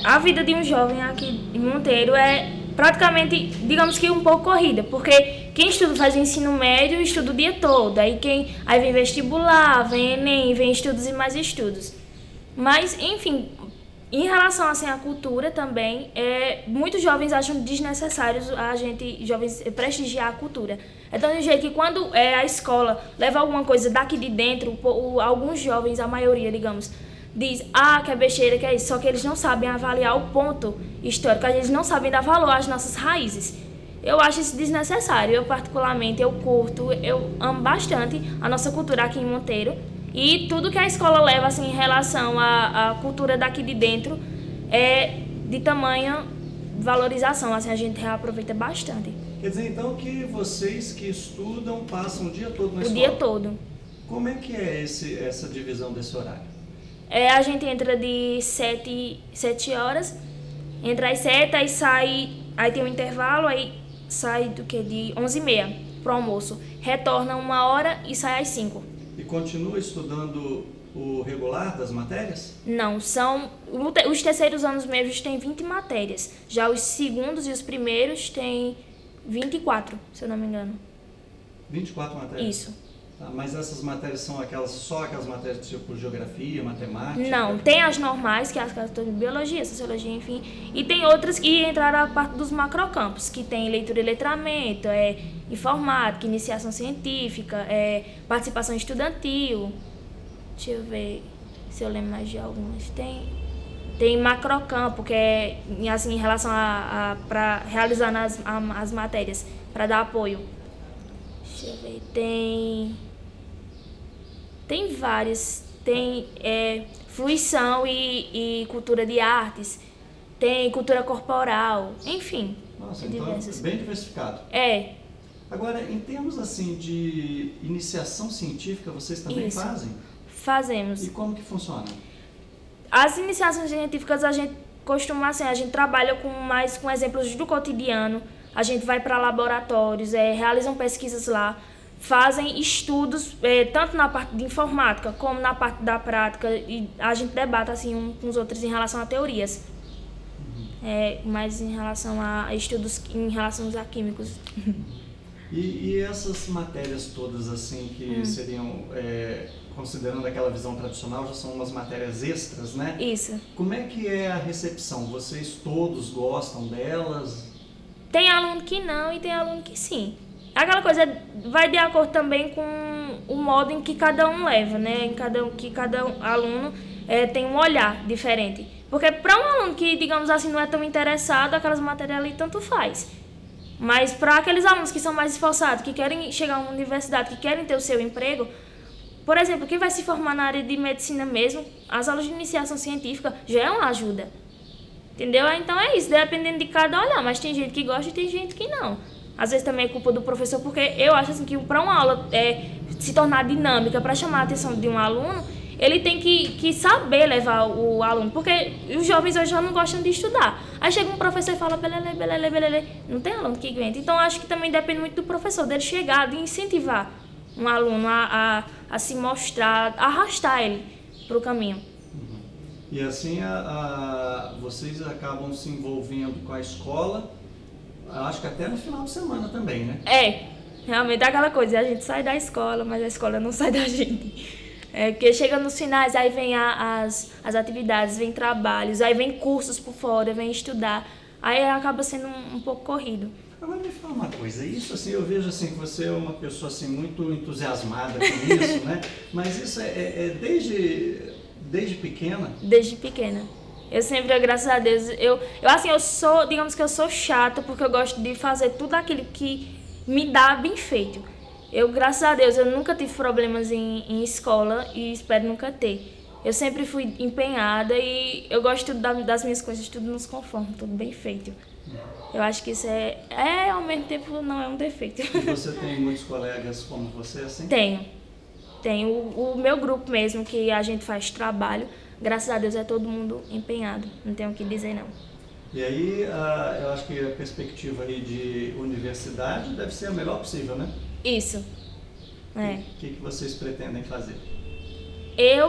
a vida de um jovem aqui em Monteiro é praticamente, digamos que um pouco corrida, porque quem estuda faz o ensino médio estuda o dia todo, aí vem vestibular, vem Enem, vem estudos e mais estudos. Mas, enfim, em relação assim, à cultura também, muitos jovens acham desnecessários a gente, jovens, prestigiar a cultura. Então, de jeito que quando a escola leva alguma coisa daqui de dentro, alguns jovens, a maioria, digamos, diz, que é besteira, que é isso, só que eles não sabem avaliar o ponto histórico, eles não sabem dar valor às nossas raízes. Eu acho isso desnecessário, eu particularmente, eu curto, eu amo bastante a nossa cultura aqui em Monteiro, e tudo que a escola leva assim, em relação à cultura daqui de dentro é de tamanha valorização, assim, a gente reaproveita bastante. Quer dizer, então, que vocês que estudam passam o dia todo na escola? O dia todo. Como é que é essa divisão desse horário? A gente entra de 7 horas, entra às 7, aí sai, aí tem um intervalo, aí sai do que? De 11h30 pro almoço. Retorna 1 hora e sai às 5. E continua estudando o regular das matérias? Não, os terceiros anos médios têm 20 matérias, já os segundos e os primeiros têm 24, se eu não me engano. 24 matérias? Isso. Tá, mas essas matérias são só aquelas matérias tipo geografia, matemática? Não, tem as normais, que é as questões de biologia, sociologia, enfim. E tem outras que entraram a parte dos macrocampos, que tem leitura e letramento, informática, iniciação científica, participação estudantil. Deixa eu ver se eu lembro mais de algumas. Tem macrocampo, que é assim, em relação para realizar as matérias, para dar apoio. Deixa eu ver, tem vários. Tem fruição e cultura de artes, tem cultura corporal, enfim. Nossa, então é bem diversificado. Agora, em termos assim de iniciação científica, vocês também fazem? Fazemos. E como que funciona? As iniciações científicas a gente costuma assim, a gente trabalha mais com exemplos do cotidiano, a gente vai para laboratórios, realizam pesquisas lá, fazem estudos, tanto na parte de informática como na parte da prática, e a gente debate assim uns com os outros em relação a teorias. Mas em relação a estudos em relação a químicos. E essas matérias todas assim que seriam, considerando aquela visão tradicional, já são umas matérias extras, né? Isso. Como é que é a recepção? Vocês todos gostam delas? Tem aluno que não e tem aluno que sim. Aquela coisa vai de acordo também com o modo em que cada um leva, né? Que cada aluno tem um olhar diferente. Porque para um aluno que, digamos assim, não é tão interessado, aquelas matérias ali tanto faz. Mas para aqueles alunos que são mais esforçados, que querem chegar a uma universidade, que querem ter o seu emprego, por exemplo, quem vai se formar na área de medicina mesmo, as aulas de iniciação científica já é uma ajuda. Entendeu? Então é isso, dependendo de cada olhar. Mas tem gente que gosta e tem gente que não. Às vezes também é culpa do professor, porque eu acho assim, que para uma aula se tornar dinâmica, para chamar a atenção de um aluno, ele tem que saber levar o aluno, porque os jovens hoje já não gostam de estudar. Aí chega um professor e fala, belele, belele, belele, não tem aluno que aguenta. Então acho que também depende muito do professor, dele chegar, de incentivar um aluno a se mostrar, arrastar ele para o caminho. E assim vocês acabam se envolvendo com a escola, acho que até no final de semana também, né? Realmente é aquela coisa, a gente sai da escola, mas a escola não sai da gente. Porque chega nos finais, aí vem as atividades, vem trabalhos, aí vem cursos por fora, vem estudar, aí acaba sendo um pouco corrido. Agora me fala uma coisa, isso assim, eu vejo assim que você é uma pessoa assim muito entusiasmada com isso, né? Mas isso desde pequena? Desde pequena. Eu sempre, graças a Deus, digamos que eu sou chata porque eu gosto de fazer tudo aquilo que me dá bem feito. Graças a Deus, eu nunca tive problemas em escola e espero nunca ter. Eu sempre fui empenhada e eu gosto das minhas coisas, tudo nos conforme, tudo bem feito. Eu acho que isso ao mesmo tempo, não é um defeito. E você tem muitos colegas como você, assim? Tenho. O meu grupo mesmo, que a gente faz trabalho, graças a Deus é todo mundo empenhado, não tenho o que dizer não. E aí, eu acho que a perspectiva aí de universidade deve ser a melhor possível, né? Isso. O que vocês pretendem fazer? Eu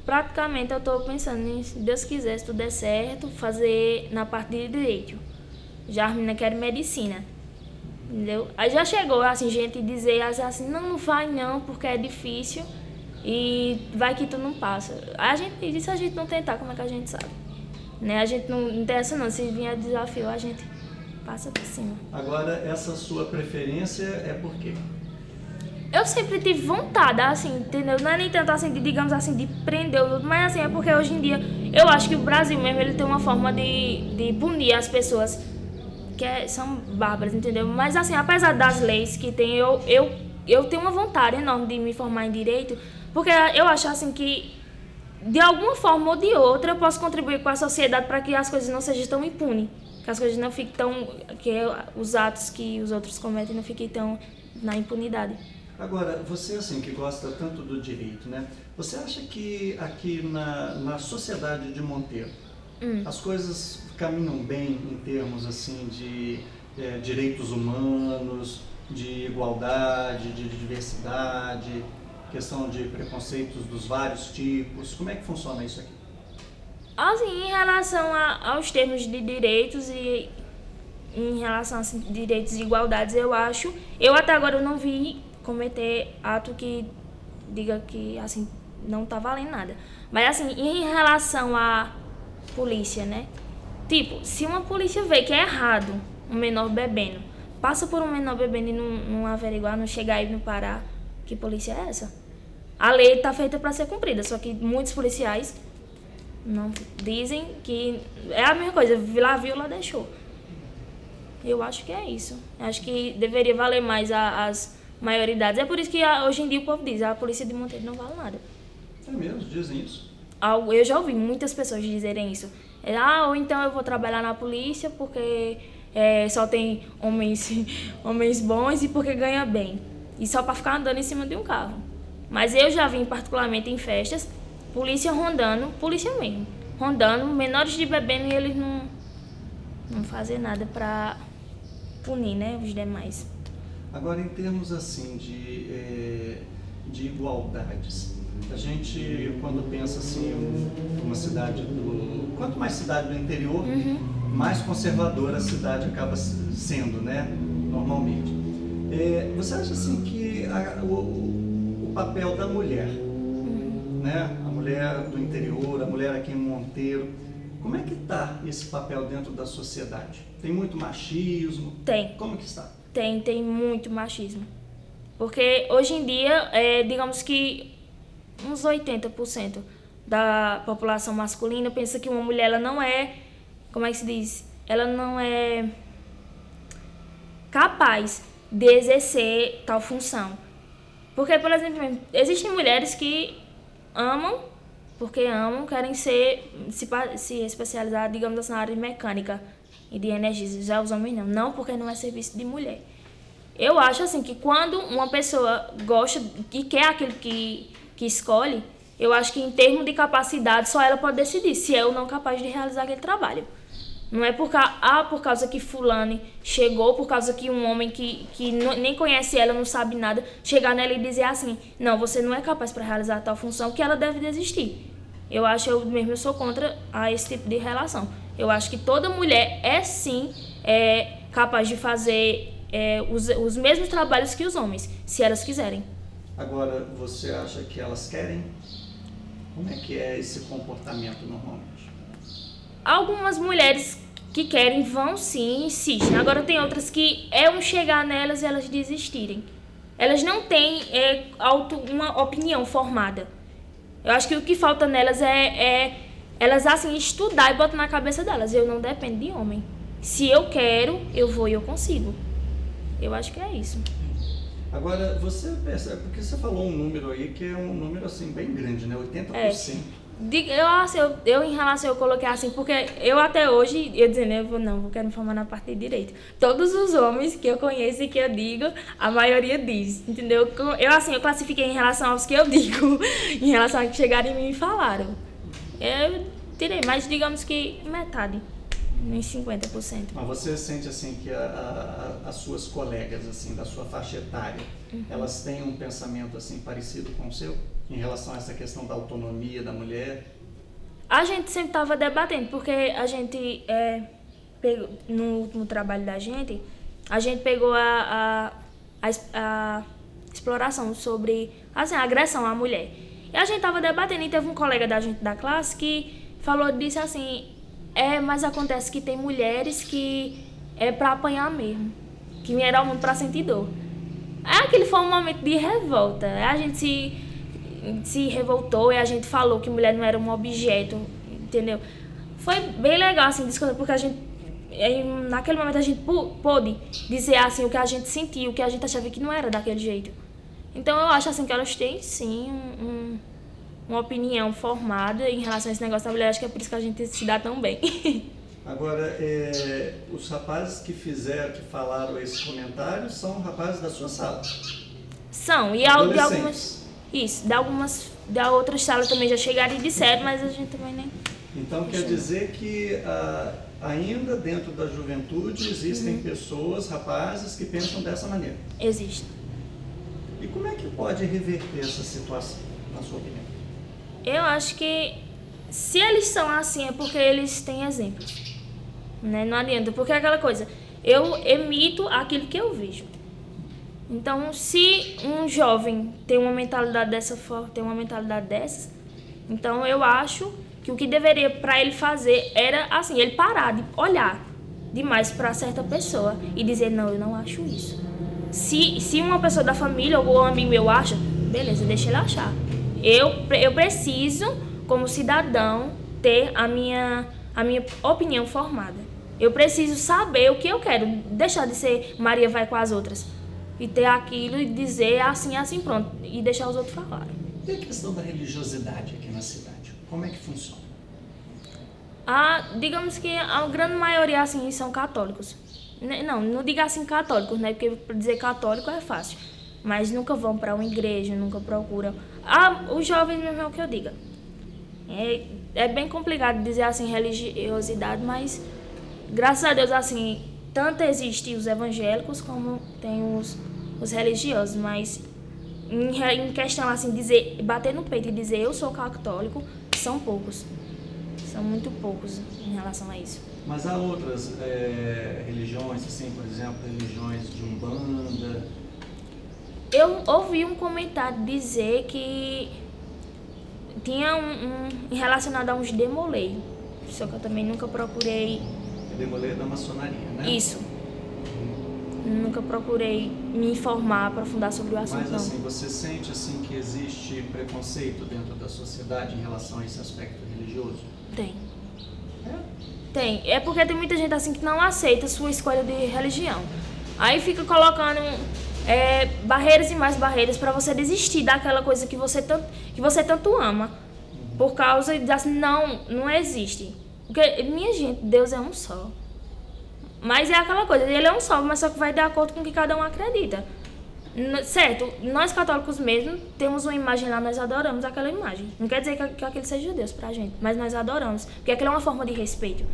praticamente eu estou pensando em, se Deus quiser, se tudo der certo, fazer na parte de direito. Já as meninas querem medicina, entendeu? Aí já chegou, assim, gente dizer assim, não vai não, porque é difícil e vai que tu não passa. A gente diz, se a gente não tentar, como é que a gente sabe? Né? A gente não tem essa não, se vier desafio, a gente passa por cima. Agora, essa sua preferência é por quê? Eu sempre tive vontade, assim, entendeu? Não é nem tanto assim, digamos assim, de prender o outro, mas assim, é porque hoje em dia, eu acho que o Brasil mesmo, ele tem uma forma de punir as pessoas que são bárbaras, entendeu? Mas assim, apesar das leis que tem, eu tenho uma vontade enorme de me formar em direito, porque eu acho assim que, de alguma forma ou de outra, eu posso contribuir com a sociedade para que as coisas não sejam tão impunes, que as coisas não fiquem tão, que os atos que os outros cometem não fiquem tão na impunidade. Agora, você assim que gosta tanto do direito, né? Você acha que aqui na sociedade de Monteiro as coisas caminham bem em termos assim de direitos humanos, de igualdade, de diversidade, questão de preconceitos dos vários tipos? Como é que funciona isso aqui? Assim, em relação aos termos de direitos e em relação a assim, direitos e igualdades, eu até agora não vi cometer ato que diga que assim não tá valendo nada. Mas assim, em relação à polícia, né? Tipo, se uma polícia vê que é errado um menor bebendo, passa por um menor bebendo e não averiguar, não chegar e não parar, que polícia é essa? A lei tá feita para ser cumprida, só que muitos policiais não dizem que é a mesma coisa, lá viu, lá deixou. Eu acho que é isso. Acho que deveria valer mais as maioridades. É por isso que hoje em dia o povo diz, a polícia de Monteiro não vale nada. É mesmo? Dizem isso? Eu já ouvi muitas pessoas dizerem isso. Ou então eu vou trabalhar na polícia porque só tem homens bons e porque ganha bem. E só para ficar andando em cima de um carro. Mas eu já vi particularmente em festas, polícia rondando, polícia mesmo, rondando, menores de bebendo e eles não fazem nada para punir, né, os demais. Agora, em termos assim de igualdades, a gente quando pensa assim uma cidade quanto mais cidade do interior, mais conservadora a cidade acaba sendo, né, normalmente. Você acha assim que o papel da mulher, né, a mulher do interior, a mulher aqui em Monteiro, como é que está esse papel dentro da sociedade? Tem muito machismo? Tem. Como que está? Tem muito machismo. Porque hoje em dia, digamos que uns 80% da população masculina pensa que uma mulher ela não é, como é que se diz? Ela não é capaz de exercer tal função. Porque, por exemplo, existem mulheres que amam, porque amam, querem se especializar, digamos assim, na área de mecânica e de energia. Já os homens não, porque não é serviço de mulher. Eu acho assim que quando uma pessoa gosta e quer aquilo que escolhe, eu acho que em termos de capacidade só ela pode decidir se é ou não capaz de realizar aquele trabalho. Não é por causa que fulano chegou, por causa que um homem que nem conhece ela, não sabe nada, chegar nela e dizer assim, não, você não é capaz para realizar tal função, que ela deve desistir. Eu sou contra esse tipo de relação. Eu acho que toda mulher sim capaz de fazer os mesmos trabalhos que os homens, se elas quiserem. Agora, você acha que elas querem? Como é que é esse comportamento normalmente? Algumas mulheres que querem vão sim, insistem. Agora tem outras que chegar nelas e elas desistirem. Elas não têm uma opinião formada. Eu acho que o que falta nelas elas assim estudar e botar na cabeça delas. Eu não dependo de homem. Se eu quero, eu vou e eu consigo. Eu acho que é isso. Agora, você percebe, porque você falou um número aí que é um número assim bem grande, né? 80%. Eu em relação, eu coloquei assim, porque eu até hoje, eu dizendo, eu quero me formar na parte de direito. Todos os homens que eu conheço e que eu digo, a maioria diz, entendeu? Eu classifiquei em relação aos que eu digo, em relação a que chegaram em mim e falaram. Eu tirei, mas digamos que metade, uns 50%. Mas você sente assim que as suas colegas assim da sua faixa etária, elas têm um pensamento assim parecido com o seu? em relação a essa questão da autonomia da mulher? A gente sempre estava debatendo, porque a gente, no último trabalho da gente, a gente pegou a exploração sobre assim, a agressão à mulher. E a gente estava debatendo e teve um colega da gente da classe que disse assim, mas acontece que tem mulheres que é para apanhar mesmo, que vieram ao mundo para sentir dor. Aquele foi um momento de revolta. A gente se revoltou e a gente falou que mulher não era um objeto, entendeu? Foi bem legal, assim, discutir, porque a gente, naquele momento, a gente pôde dizer, assim, o que a gente sentia, o que a gente achava que não era daquele jeito. Então, eu acho, assim, que elas têm, sim, uma opinião formada em relação a esse negócio da mulher. Acho que é por isso que a gente se dá tão bem. Agora, os rapazes que falaram esses comentários são rapazes da sua sala? São, e de algumas... Isso, de outras salas também já chegaram e disseram, mas a gente também nem... Então quer dizer que ainda dentro da juventude existem pessoas, rapazes, que pensam dessa maneira? Existe. E como é que pode reverter essa situação, na sua opinião? Eu acho que se eles são assim é porque eles têm exemplo, né? Não adianta, porque é aquela coisa, eu emito aquilo que eu vejo. Então, se um jovem tem uma mentalidade dessas, então eu acho que o que deveria para ele fazer era assim, ele parar de olhar demais para certa pessoa e dizer, não, eu não acho isso. Se uma pessoa da família ou um amigo meu acha, beleza, deixa ele achar. Eu preciso, como cidadão, ter a minha opinião formada. Eu preciso saber o que eu quero, deixar de ser Maria vai com as outras. E ter aquilo e dizer assim, assim, pronto. E deixar os outros falarem. E a questão da religiosidade aqui na cidade? Como é que funciona? Digamos que a grande maioria assim, são católicos. Não diga assim católicos, né? Porque dizer católico é fácil. Mas nunca vão para uma igreja, nunca procuram. Os jovens mesmo é o que eu diga. É bem complicado dizer assim religiosidade, mas graças a Deus assim, tanto existem os evangélicos como tem os religiosos, mas em questão assim, bater no peito e dizer eu sou católico, são poucos. São muito poucos em relação a isso. Mas há outras religiões, assim, por exemplo, religiões de Umbanda? Eu ouvi um comentário dizer que tinha relacionado a uns demoleiros, só que eu também nunca procurei... Demoleiro da maçonaria, né? Isso. Nunca procurei me informar, aprofundar sobre o assunto. Mas assim, você sente assim que existe preconceito dentro da sociedade em relação a esse aspecto religioso? Tem. Tem. É porque tem muita gente assim que não aceita a sua escolha de religião. Aí fica colocando barreiras e mais barreiras para você desistir daquela coisa que você tanto ama. Por causa de assim, não existe. Porque, minha gente, Deus é um só. Mas é aquela coisa, ele é um só, mas só que vai de acordo com o que cada um acredita. Certo, nós católicos mesmo temos uma imagem lá, nós adoramos aquela imagem. Não quer dizer que aquele seja Deus pra gente, mas nós adoramos, porque aquilo é uma forma de respeito.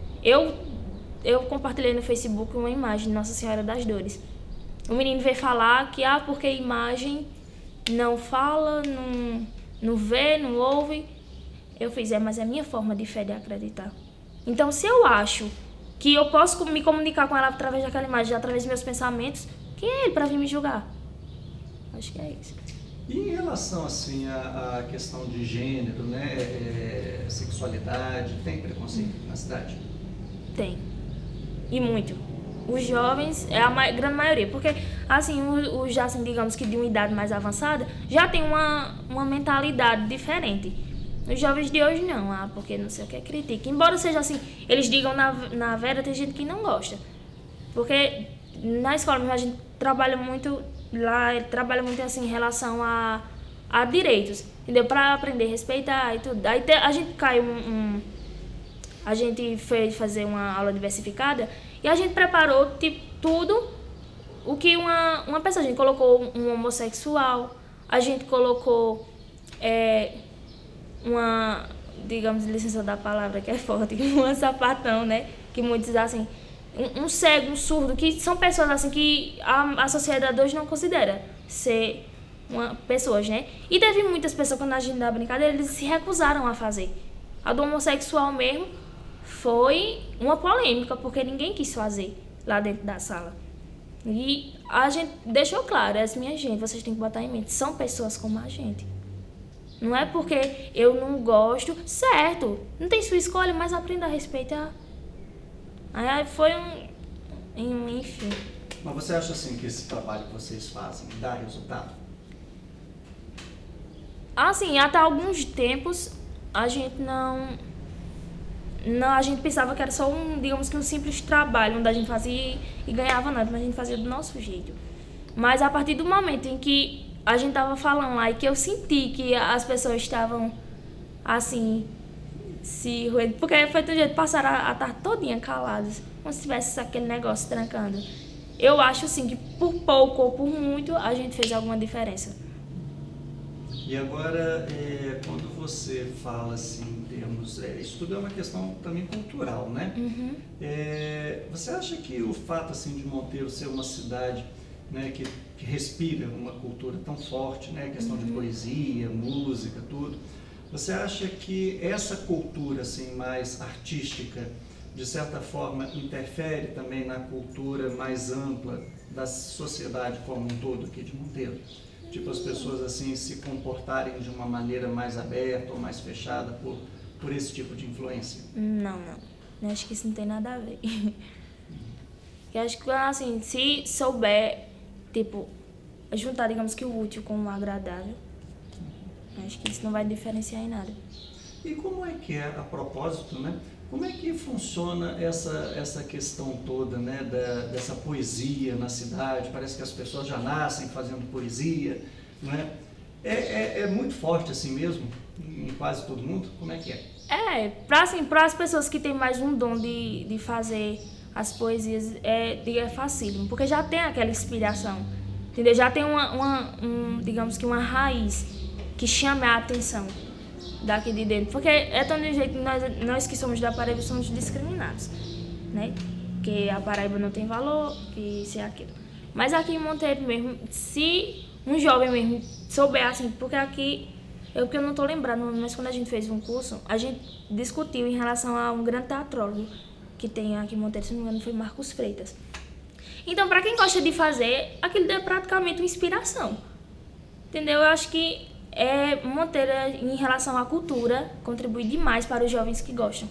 Eu compartilhei no Facebook uma imagem de Nossa Senhora das Dores. O menino veio falar que, porque a imagem não fala, não vê, não ouve. Eu fiz, mas é a minha forma de fé de acreditar. Então, se eu acho que eu posso me comunicar com ela através daquela imagem, através dos meus pensamentos, quem é ele para vir me julgar? Acho que é isso. E em relação assim à questão de gênero, né, sexualidade, tem preconceito na cidade? Tem. E muito. Os jovens, é a grande maioria, porque assim, os já assim, digamos que de uma idade mais avançada, já tem uma mentalidade diferente. Os jovens de hoje não, porque não sei o que critica. Embora seja assim, eles digam na vera, tem gente que não gosta. Porque na escola mesmo a gente trabalha muito assim em relação a direitos, entendeu? Para aprender a respeitar e tudo. Aí a gente caiu a gente fez fazer uma aula diversificada e a gente preparou tipo tudo o que uma pessoa, a gente colocou um homossexual, a gente colocou digamos, licença da palavra que é forte, uma sapatão, né? Que muitos assim, um cego, um surdo, que são pessoas assim que a sociedade hoje não considera ser pessoas, né? E teve muitas pessoas, quando a gente dá brincadeira, eles se recusaram a fazer. A do homossexual mesmo foi uma polêmica, porque ninguém quis fazer lá dentro da sala. E a gente deixou claro, minha gente, vocês têm que botar em mente, são pessoas como a gente. Não é porque eu não gosto, certo, não tem sua escolha, mas aprenda a respeitar. Aí foi enfim. Mas você acha assim que esse trabalho que vocês fazem dá resultado? Assim, até alguns tempos a gente não, a gente pensava que era só digamos que um simples trabalho, onde a gente fazia e ganhava nada, mas a gente fazia do nosso jeito. Mas a partir do momento em que a gente tava falando lá e que eu senti que as pessoas estavam assim, se roendo, porque foi do jeito que passaram a tarde todinha caladas, como se tivesse aquele negócio trancando. Eu acho assim que por pouco ou por muito a gente fez alguma diferença. E agora, quando você fala assim, em termos, isso tudo é uma questão também cultural, né? Uhum. Você acha que o fato assim de Monteiro ser uma cidade, né, que respira uma cultura tão forte, né, questão de poesia, música, tudo, você acha que essa cultura assim mais artística, de certa forma, interfere também na cultura mais ampla da sociedade como um todo aqui de Monteiro? Tipo, as pessoas assim se comportarem de uma maneira mais aberta ou mais fechada por esse tipo de influência? Não. Eu acho que isso não tem nada a ver. Eu acho que, assim, se souber, tipo, juntar, digamos que o útil com o agradável, acho que isso não vai diferenciar em nada. E como é que é, a propósito, né? Como é que funciona essa questão toda, né, dessa poesia na cidade? Parece que as pessoas já nascem fazendo poesia, não é? É muito forte assim mesmo, em quase todo mundo? Como é que é? Para as pessoas que têm mais um dom de fazer as poesias, é facílimo, porque já tem aquela inspiração, entendeu? Já tem digamos que uma raiz que chama a atenção daqui de dentro, porque é tão de jeito que nós que somos da Paraíba somos discriminados, né? Que a Paraíba não tem valor, que isso e aquilo. Mas aqui em Monteiro mesmo, se um jovem mesmo souber assim, porque aqui, porque eu não tô lembrando, mas quando a gente fez um curso, a gente discutiu em relação a um grande teatrólogo que tem aqui em Monteiro, se não me engano foi Marcos Freitas. Então, para quem gosta de fazer, aquilo é praticamente uma inspiração, entendeu? Eu acho que Monteiro, em relação à cultura, contribui demais para os jovens que gostam.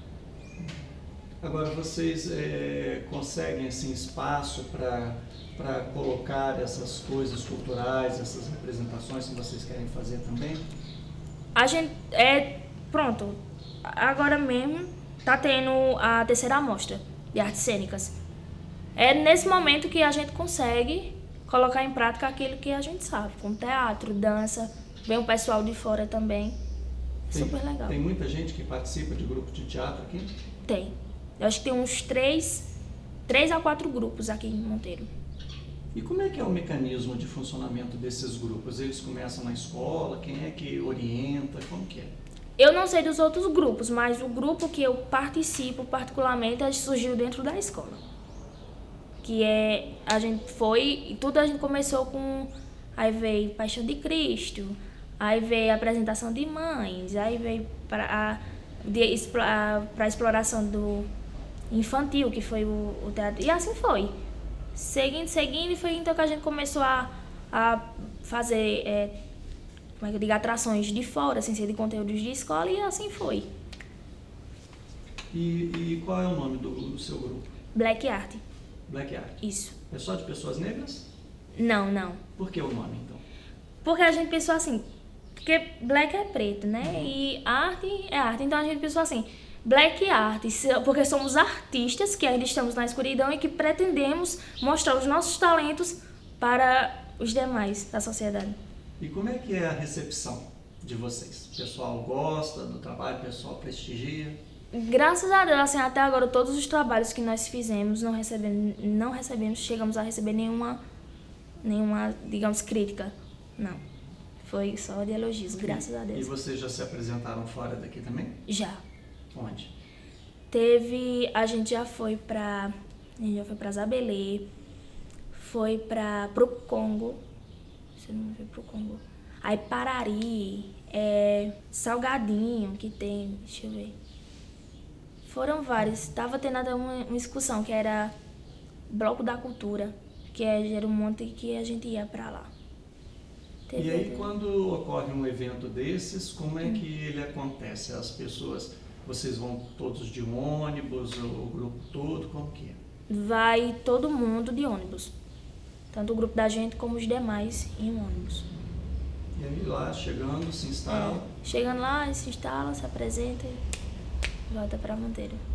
Agora, vocês conseguem assim, espaço para colocar essas coisas culturais, essas representações que vocês querem fazer também? A gente, pronto, agora mesmo está tendo a terceira amostra de artes cênicas. É nesse momento que a gente consegue colocar em prática aquilo que a gente sabe, como teatro, dança, vem o pessoal de fora também. Super legal. Tem muita gente que participa de grupos de teatro aqui? Tem. Eu acho que tem uns 3 a 4 grupos aqui em Monteiro. E como é que é o mecanismo de funcionamento desses grupos? Eles começam na escola? Quem é que orienta? Como que é? Eu não sei dos outros grupos, mas o grupo que eu participo particularmente surgiu dentro da escola. Que a gente foi, e tudo a gente começou com, aí veio Paixão de Cristo, aí veio a apresentação de mães, aí veio para a exploração do infantil, que foi o teatro, e assim foi. Seguindo, e foi então que a gente começou a fazer, como é que eu digo, atrações de fora, sem ser de conteúdos de escola, e assim foi. E qual é o nome do seu grupo? Black Art. Black Art. Isso. É só de pessoas negras? Não. Por que o nome, então? Porque a gente pensou assim, porque black é preto, né? E arte é arte. Então a gente pensou assim, black art, porque somos artistas que ainda estamos na escuridão e que pretendemos mostrar os nossos talentos para os demais da sociedade. E como é que é a recepção de vocês? O pessoal gosta do trabalho, o pessoal prestigia? Graças a Deus, assim, até agora todos os trabalhos que nós fizemos não chegamos a receber nenhuma, digamos, crítica. Não. Foi só de elogios, graças a Deus. E vocês já se apresentaram fora daqui também? Já. Onde? A gente já foi pra Zabelê, foi pro Congo, Se eu não me pro Congo. Aí Parari, Salgadinho, que tem, deixa eu ver. Foram vários. Tava tendo até uma excursão que era Bloco da Cultura, que era um monte que a gente ia pra lá. E aí, quando ocorre um evento desses, como é que ele acontece? As pessoas, vocês vão todos de ônibus, o grupo todo, como que é? Vai todo mundo de ônibus. Tanto o grupo da gente como os demais em ônibus. E aí lá, chegando, se instala? Chegando lá, se instala, se apresenta e volta pra Monteiro.